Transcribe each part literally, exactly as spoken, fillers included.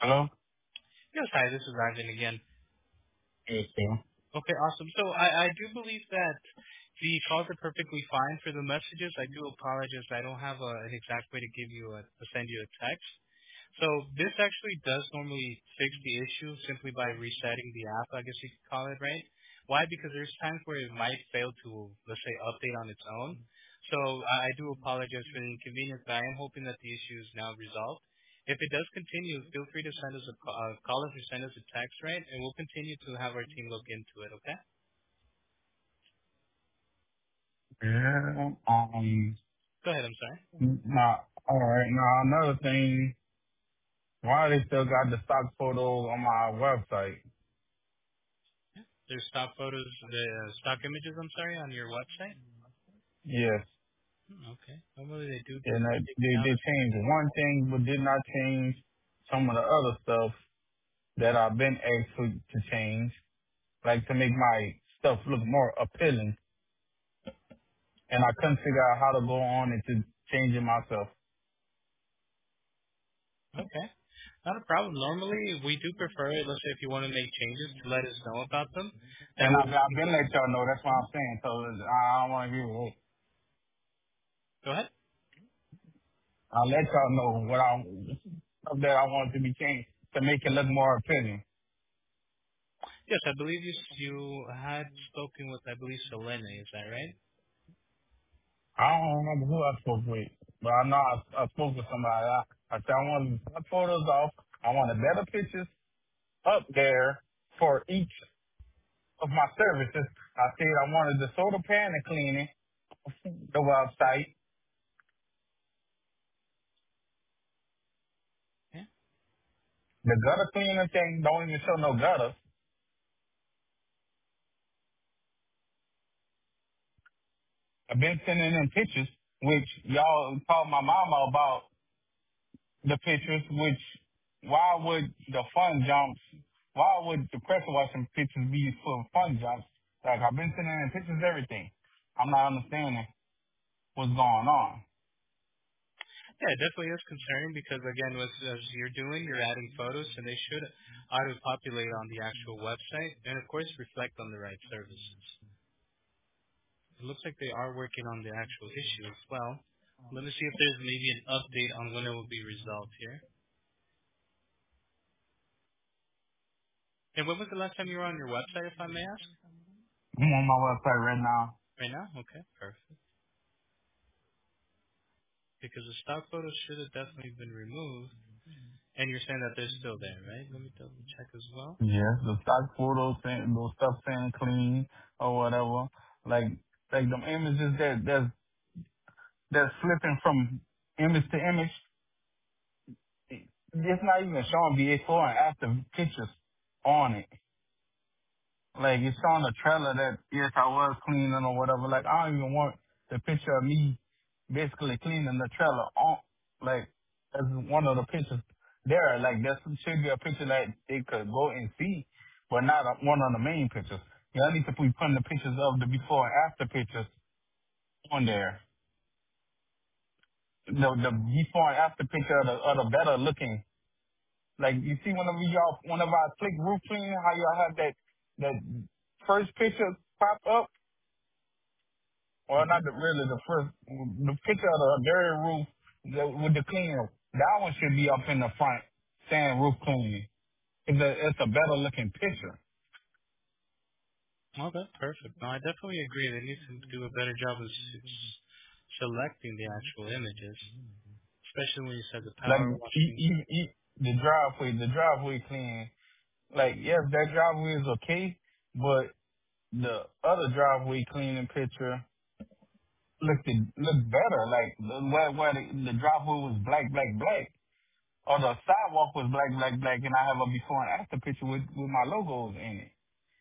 Hello? Yes, hi, this is Ivan again. Yes, sir. Okay, awesome. So I, I do believe that the calls are perfectly fine for the messages. I do apologize. I don't have a, an exact way to give you a, to send you a text. So this actually does normally fix the issue simply by resetting the app, I guess you could call it, right? Why? Because there's times where it might fail to, let's say, update on its own. So I I do apologize for the inconvenience, but I am hoping that the issue is now resolved. If it does continue, feel free to send us a call, uh, call us or send us a text, right? And we'll continue to have our team look into it, okay? Yeah, um, Go ahead, I'm sorry. now, alright, now another thing, why they still got the stock photos on my website? There's stock photos, the uh, stock images, I'm sorry, on your website? Yes, Hmm, okay. Normally they do and they, take they, down they a changed one thing, but did not change some of the other stuff that I've been asked to, to change, like to make my stuff look more appealing, and I couldn't figure out how to go on into changing myself. Okay. Not a problem. Normally, we do prefer it. Let's say if you want to make changes, to let us know about them. That And way I've, we I've can been let y'all know, that's what I'm saying, so I don't want to hear it. go ahead. I'll let y'all know what I that I want to be changed to make it look more appealing. Yes, I believe you you had spoken with, I believe, Selene. Is that right? I don't remember who I spoke with, but I know I, I spoke with somebody. I, I said I want to cut photos off. I want the better pictures up there for each of my services. I said I wanted the soda pan and cleaning, the website, Yeah. the gutter cleaner thing. Don't even show no gutters. I've been sending in pictures, which y'all called my mama about the pictures, which why would the fun jumps, why would the pressure washing pictures be full of fun jumps? Like I've been sending in pictures, everything. I'm not understanding what's going on. Yeah, it definitely is concerning because again, as, as you're doing, you're adding photos, and they should auto-populate on the actual website, and of course, reflect on the right services. It looks like they are working on the actual issue as well. Let me see if there's maybe an update on when it will be resolved here. And when was the last time you were on your website, if I may ask? I'm on my website right now. Right now? Okay, perfect. Because the stock photos should have definitely been removed. And you're saying that they're still there, right? Let me double check as well. Yes, the stock photos, saying, those stuff saying clean or whatever. Like, like them images that that's that's flipping from image to image. It's not even showing before and after pictures on it. Like it's on the trailer that yes I was cleaning or whatever. Like I don't even want the picture of me basically cleaning the trailer on like as one of the pictures there. Like there should be a picture that they could go and see, but not a, one of the main pictures. Yeah, I need to be putting the pictures of the before and after pictures on there. The the before and after picture of the, of the better looking. Like you see whenever y'all whenever I click roof cleaning, how y'all have that that first picture pop up. Well, Okay. not the, really the first, the picture of the dirty roof the, with the cleaner. That one should be up in the front saying roof cleaning. It's a, it's a better looking picture. Okay, perfect. No, I definitely agree. They need to do a better job of s- s- selecting the actual images, especially when you said the Like, power e- washing. e- e- the driveway, the driveway clean. Like, yes, that driveway is okay, but the other driveway cleaning picture looked, looked better. Like, the, where, where the, the driveway was black, black, black. Or the sidewalk was black, black, black, and I have a before and after picture with, with my logos in it.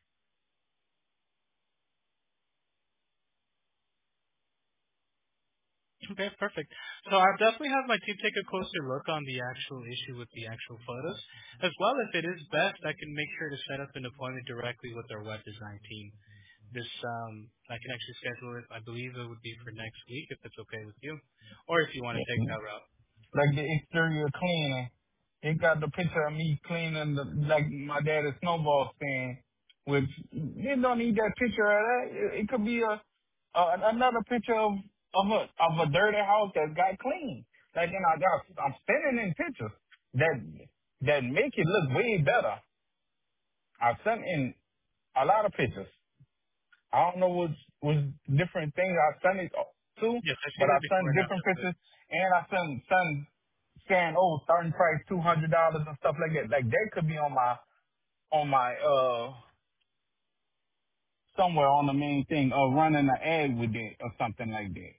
Okay, perfect. So I'll definitely have my team take a closer look on the actual issue with the actual photos. As well, if it is best, I can make sure to set up an appointment directly with our web design team. This, um, I can actually schedule it, I believe it would be for next week if it's okay with you. Or if you want to take that route. Like the exterior cleaning. It got the picture of me cleaning the, like my dad is snowball stand, which you don't need that picture of that. It, it could be a, a another picture of of a of a dirty house that got clean. Like and I got I'm sending in pictures that that make it look way better. I sent in a lot of pictures. I don't know which which different things I sent it to, Yes, I see but I the before sent and different after pictures pictures. and I sent sent saying, oh, starting price two hundred dollars and stuff like that. Like that could be on my on my uh somewhere on the main thing or running an ad with it or something like that.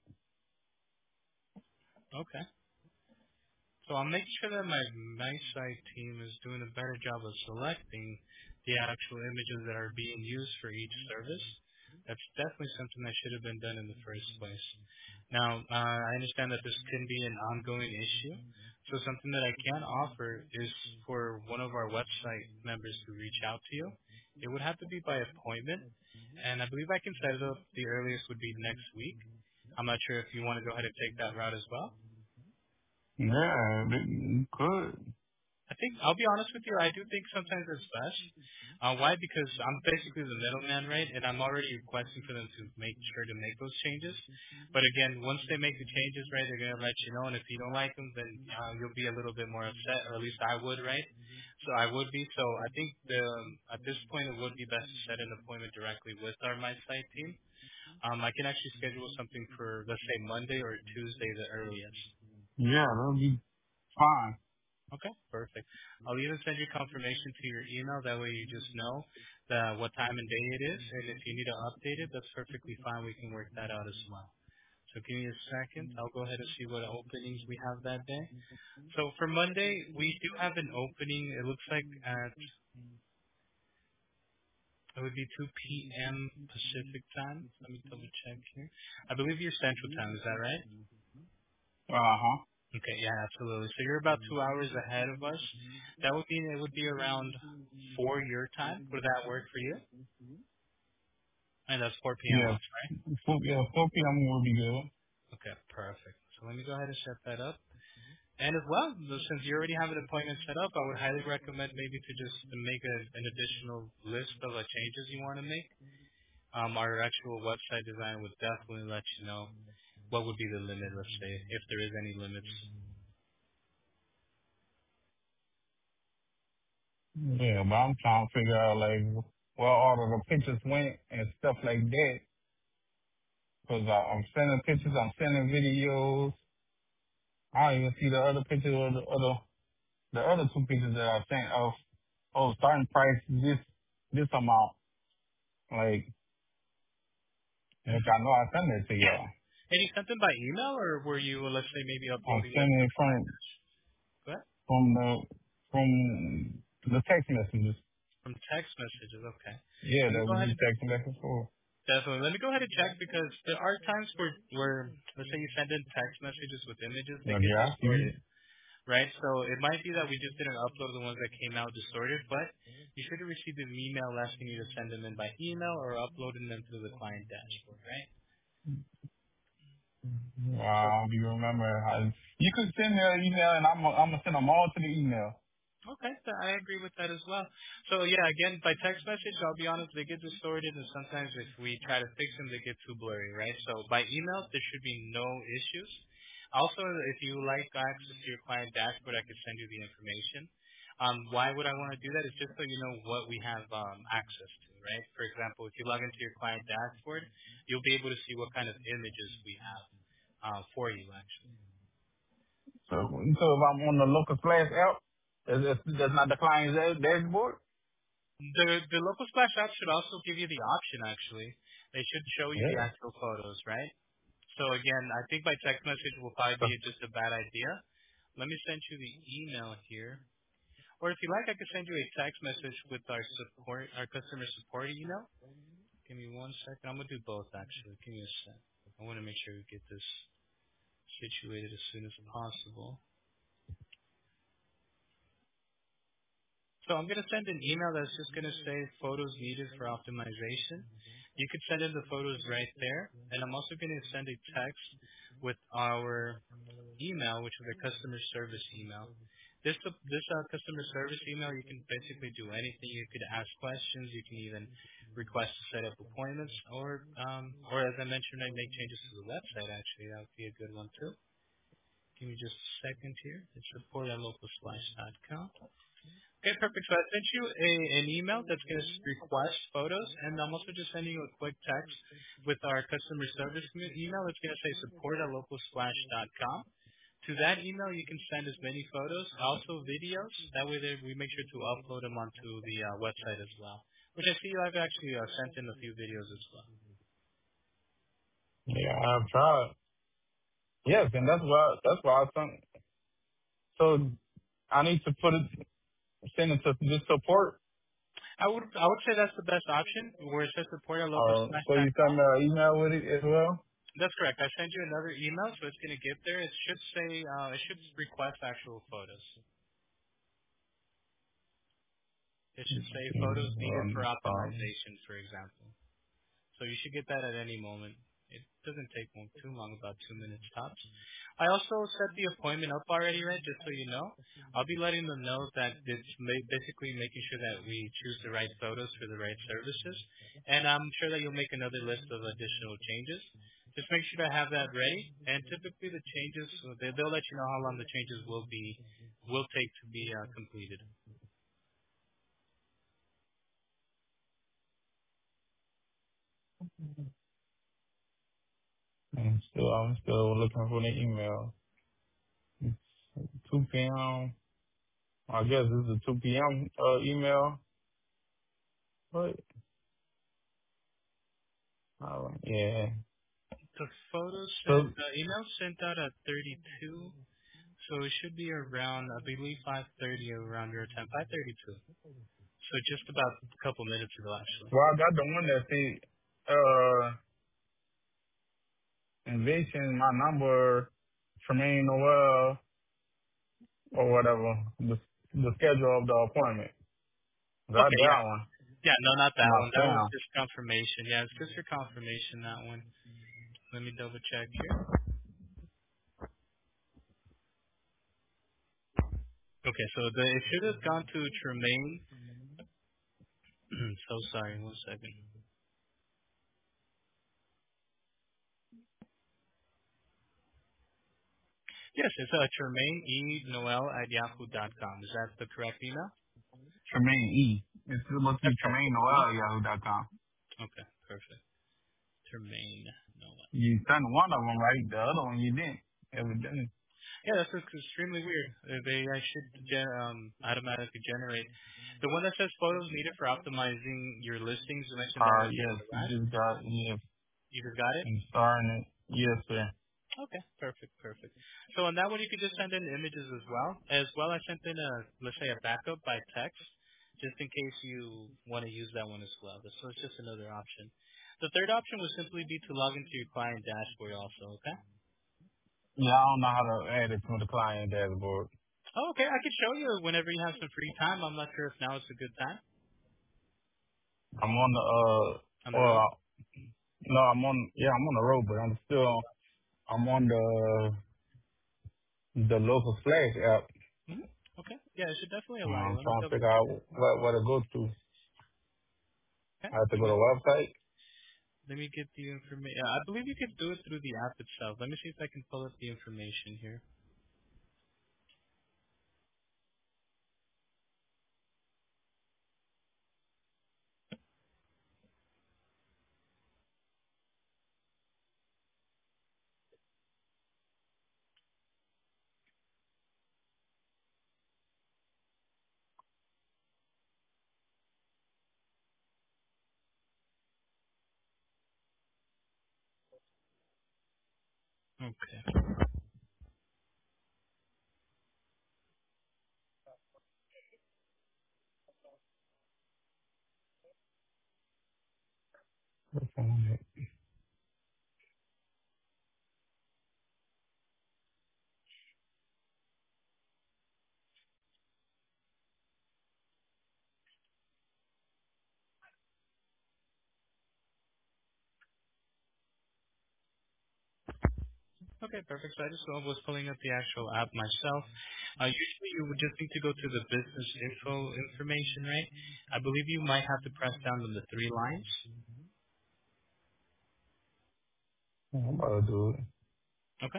Okay. So I'll make sure that my my site team is doing a better job of selecting the actual images that are being used for each service. That's definitely something that should have been done in the first place. Now, uh, I understand that this can be an ongoing issue. So something that I can offer is for one of our website members to reach out to you. It would have to be by appointment, and I believe I can set it up. The earliest would be next week. I'm not sure if you want to go ahead and take that route as well. Yeah, it could. I think I'll be honest with you. I do think sometimes it's best. Uh, why? Because I'm basically the middleman, right? And I'm already requesting for them to make sure to make those changes. But again, once they make the changes, right, they're gonna let you know. And if you don't like them, then uh, you'll be a little bit more upset, or at least I would, right? So I would be. So I think the at this point it would be best to set an appointment directly with our My Site team. Um, I can actually schedule something for let's say Monday or Tuesday, the earliest. Yeah, that'll be fine. Okay, perfect. I'll even send you confirmation to your email. That way you just know the, what time and day it is. And if you need to update it, that's perfectly fine. We can work that out as well. So give me a second. I'll go ahead and see what openings we have that day. So for Monday, we do have an opening. It looks like at, it would be two p.m. Pacific time. Let me double check here. I believe you're Central time. Is that right? Uh huh. Okay, yeah, absolutely. So you're about two hours ahead of us. That would mean it would be around four your time. Would that work for you? And that's four p.m. Yeah, us, right? four, yeah, four p m will be good. Okay, perfect. So let me go ahead and set that up. And as well, since you already have an appointment set up, I would highly recommend maybe to just make a, an additional list of uh, changes you want to make. Um, our actual website design would definitely let you know what would be the limit, let's say, if there is any limits. Yeah, but I'm trying to figure out like where all of the pictures went and stuff like that. Cause I, I'm sending pictures, I'm sending videos. I don't even see the other pictures or the other the other two pictures that I sent of oh starting price this this amount. Like like I know I sent it to Yeah. y'all. And you sent them by email, or were you, let's say, maybe I'm uploading them sending to it the client? from Go ahead. from the from the text messages. From text messages, okay. Yeah, Let me that go we ahead be and texting back and forth. definitely let me go ahead and check because there are times where where let's say you send in text messages with images, they Like get yeah, I see. distorted, right? So it might be that we just didn't upload the ones that came out distorted, but you should have received an email asking you to send them in by email or uploading them to the client dashboard, right? So Wow, do you remember how you could send me an email and I'm I'm gonna send them all to the email. okay, so I agree with that as well. So yeah, again, by text message, I'll be honest, they get distorted, and sometimes if we try to fix them, they get too blurry, right? So by email, there should be no issues. Also, if you like access to your client dashboard, I could send you the information. Um, why would I want to do that? It's just so you know what we have um, access to, right? For example, if you log into your client dashboard, you'll be able to see what kind of images we have uh, for you, actually. So so if I'm on the local flash app, that's, that's that's not the client's dash- dashboard. The the local splash app should also give you the option actually. They should show you the Yeah. actual photos, right? So again, I think by text message will probably So, be just a bad idea. Let me send you the email here. Or if you like, I could send you a text message with our support, our customer support email. Give me one second. I'm gonna do both actually. Give me a sec. I want to make sure we get this situated as soon as possible. So I'm going to send an email that's just going to say photos needed for optimization. You could send in the photos right there. And I'm also going to send a text with our email, which is a customer service email. This this uh, customer service email, you can basically do anything. You could ask questions. You can even request to set up appointments, or um, or as I mentioned, I make changes to the website. Actually, that would be a good one too. Give me just a second here. It's support at local splash dot com. Okay, perfect. So I sent you a, an email that's going to request photos, and I'm also just sending you a quick text with our customer service me- email. It's going to say support at local splash dot com. To that email, you can send as many photos, also videos. That way, they, we make sure to upload them onto the uh, website as well. Which I see I've actually uh, sent in a few videos as well. Yeah, I've tried. Yes, and that's why that's why I think. So I need to put it, send it to this support. I would I would say that's the best option, where it says support at local Uh, splash so dot you com. send me an email with it as well. That's correct. I sent you another email, so it's going to get there. It should say, uh, it should request actual photos. It should say photos needed for Um, um, optimization, for example. So you should get that at any moment. It doesn't take long, too long, about two minutes tops. I also set the appointment up already, Red, just so you know. I'll be letting them know that it's ma- basically making sure that we choose the right photos for the right services. And I'm sure that you'll make another list of additional changes. Just make sure to have that ready. And typically the changes, they- they'll let you know how long the changes will be, will take to be uh, completed. I'm still I'm still looking for the email. two p.m. I guess this is a two p.m. Uh, email. But uh, yeah. The photos sent, So uh, email sent out at thirty-two. So it should be around, I believe, five thirty around your time, five thirty-two. So just about a couple minutes ago, actually. well, I got the one that said uh invasion my number, Tremaine Noel or whatever. The the schedule of the appointment. Got Okay, yeah. that one Yeah, no, not in that my one. That was spam. just confirmation. Yeah, it's just for confirmation, that one. Let me double check here. Okay, so the, it should have gone to Tremaine. So sorry, one second. Yes, it's uh, Tremaine E. Noel at yahoo dot com. Is that the correct email? Tremaine E. It's supposed to be That's correct. Tremaine It's Noel E? at yahoo dot com. Okay, perfect. Tremaine Noel. You sent one of them right, the other one you didn't. Evidently. Yeah, that's ex- extremely weird. Uh, They I should gen- um, automatically generate. The one that says photos needed for optimizing your listings, you mentioned that Uh, is yes, the you last. just got, yes, You just got it? I'm starting it. Yes, sir. Okay, perfect, perfect. So on that one, you could just send in images as well. As well, I sent in a, let's say, a backup by text, just in case you want to use that one as well. So it's just another option. The third option would simply be to log into your client dashboard also, okay? Yeah, I don't know how to add it to the client dashboard. Oh, okay, I could show you whenever you have some free time. I'm not sure if now is a good time I'm on the, uh, on the road. well, no, I'm on, yeah, I'm on the road, but I'm still, I'm on the, the local flash app. hmm Okay. Yeah, it should definitely Uh, allow you. I'm Let me trying to double figure check. out what, what to go to. Okay. I have to Let go me to the website. let me get the information. I believe you could do it through the app itself. Let me see if I can pull up the information here. Okay. What's on it? Okay, perfect. So I just was pulling up the actual app myself. Uh, usually you would just need to go to the business info information, right? I believe you might have to press down on the three lines. I'm about to do it. Okay.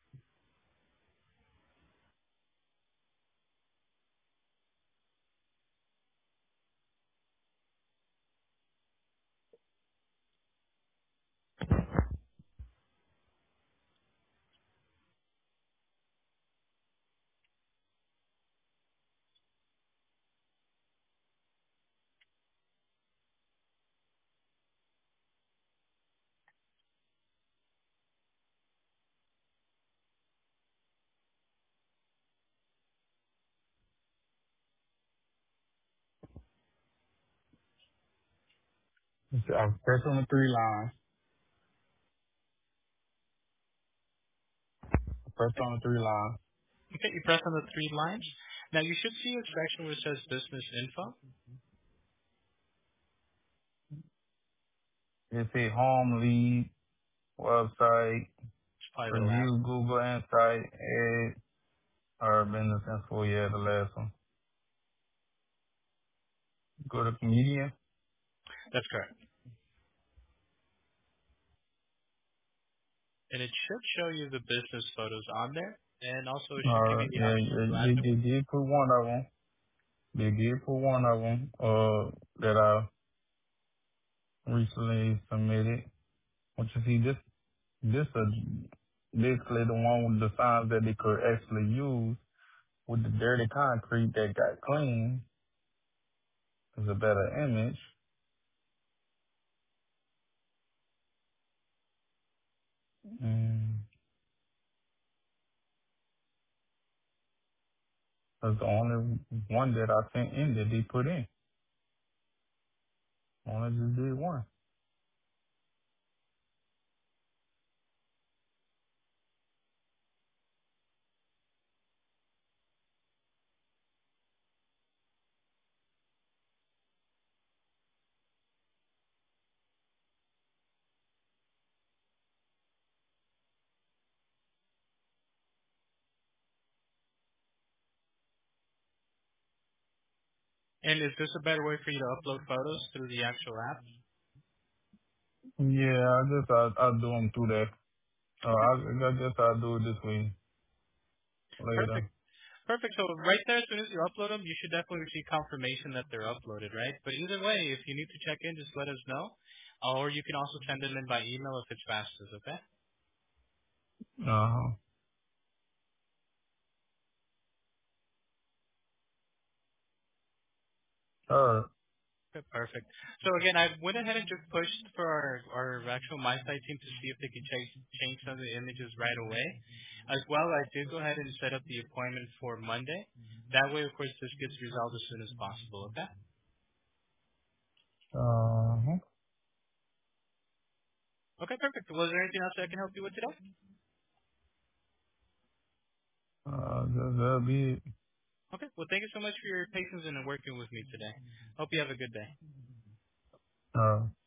It's- I press on the three lines. I press Okay. on the three lines. Okay, you press on the three lines. Now you should see a section where it says business info. It say home lead, website, It's probably the last. review, Google Insight, ad, or business info. Yeah, the last one. Go to comedian. That's correct. And it should show you the business photos on there. And also it should give Uh, you the yeah, option yeah, to add they, them. they did put one of them. They did put one of them, uh, that I recently submitted. What you see, this, this, uh, basically the one with the signs that they could actually use with the dirty concrete that got clean is a better image. And that's the only one that I sent in that they put in. Only just did one. And is this a better way for you to upload photos through the actual app? Yeah, I guess I, I'll do them through that. Uh, Okay. I, I guess I'll do it this week later. Perfect. Perfect. So right there, as soon as you upload them, you should definitely receive confirmation that they're uploaded, right? But either way, if you need to check in, just let us know. Or you can also send them in by email if it's fastest, okay? Uh-huh. All right. Okay, perfect. So again, I went ahead and just pushed for our, our actual MySite team to see if they can change, change some of the images right away. As well, I did go ahead and set up the appointment for Monday. That way, of course, this gets resolved as soon as possible, okay? Uh-huh. Okay, perfect. Was there anything else I can help you with today? Uh, that- that'll be it. Okay. Well, thank you so much for your patience and working with me today. Hope you have a good day. Uh,